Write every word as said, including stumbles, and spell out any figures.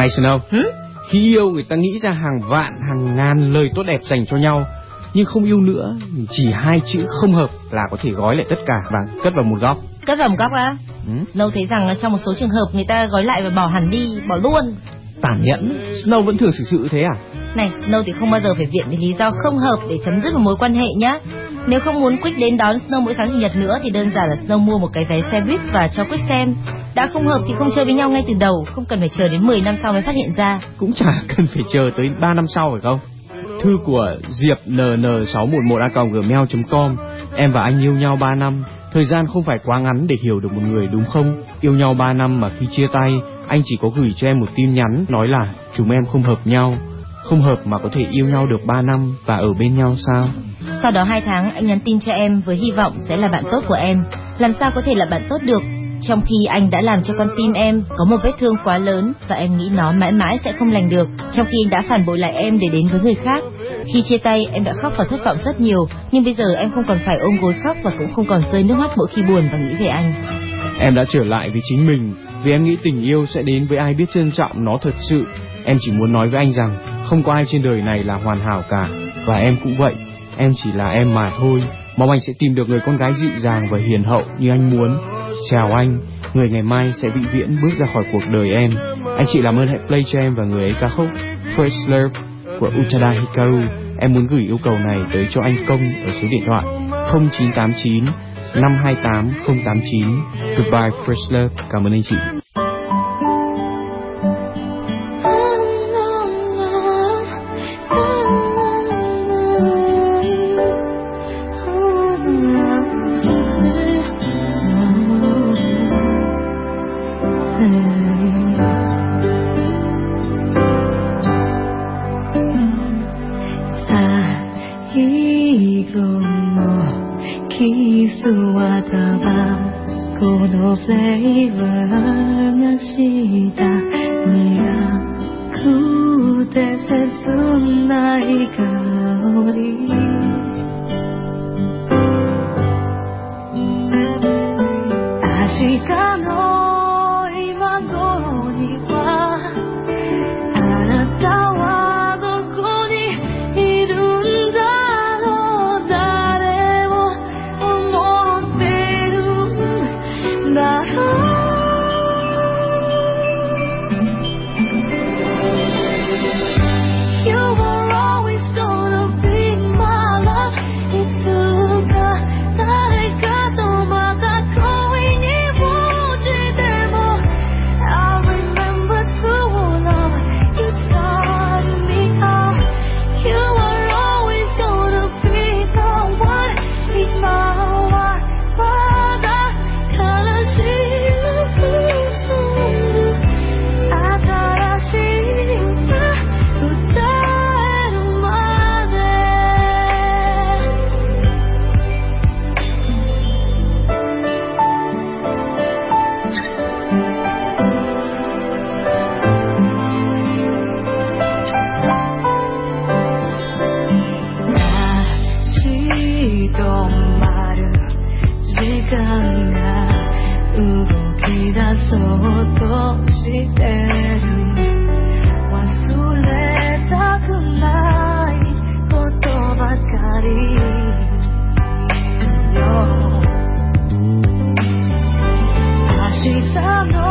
Này Snow, Hử? khi yêu người ta nghĩ ra hàng vạn, hàng ngàn lời tốt đẹp dành cho nhau, nhưng không yêu nữa, chỉ hai chữ không hợp là có thể gói lại tất cả và cất vào một góc. Cất vào một góc á? Ừ? Snow thấy rằng trong một số trường hợp người ta gói lại và bỏ hẳn đi, bỏ luôn. Tàn nhẫn, Snow vẫn thường xử sự thế à? Này, Snow thì không bao giờ phải viện đến lý do không hợp để chấm dứt một mối quan hệ nhá. Nếu không muốn Quick đến đón Snow mỗi sáng chủ nhật nữa thì đơn giản là Snow mua một cái vé xe buýt và cho Quick xem. Đã không hợp thì không chơi với nhau ngay từ đầu, không cần phải chờ đến mười năm sau mới phát hiện ra. Cũng chả cần phải chờ tới ba năm sau phải không? Thư của Diệp N N sáu một một a còng gmail chấm com. Em và anh yêu nhau ba năm. Thời gian không phải quá ngắn để hiểu được một người đúng không? Yêu nhau ba năm mà khi chia tay, anh chỉ có gửi cho em một tin nhắn nói là chúng em không hợp nhau. Không hợp mà có thể yêu nhau được ba năm và ở bên nhau sao? Sau đó hai tháng anh nhắn tin cho em với hy vọng sẽ là bạn tốt của em. Làm sao có thể là bạn tốt được, trong khi anh đã làm cho con tim em có một vết thương quá lớn và em nghĩ nó mãi mãi sẽ không lành được, trong khi anh đã phản bội lại em để đến với người khác. Khi chia tay em đã khóc và thất vọng rất nhiều, nhưng bây giờ em không còn phải ôm gối khóc và cũng không còn rơi nước mắt mỗi khi buồn và nghĩ về anh. Em đã trở lại với chính mình vì em nghĩ tình yêu sẽ đến với ai biết trân trọng nó thật sự. Em chỉ muốn nói với anh rằng không có ai trên đời này là hoàn hảo cả, và em cũng vậy. Em chỉ là em mà thôi. Mong anh sẽ tìm được người con gái dịu dàng và hiền hậu như anh muốn. Chào anh, người ngày mai sẽ vĩnh viễn bước ra khỏi cuộc đời em. Anh chị làm ơn hãy play cho em và người ấy ca khúc First Love của Utada Hikaru. Em muốn gửi yêu cầu này tới cho anh Công ở số điện thoại không chín tám chín năm hai tám không tám chín. Goodbye First Love. Cảm ơn anh chị. She's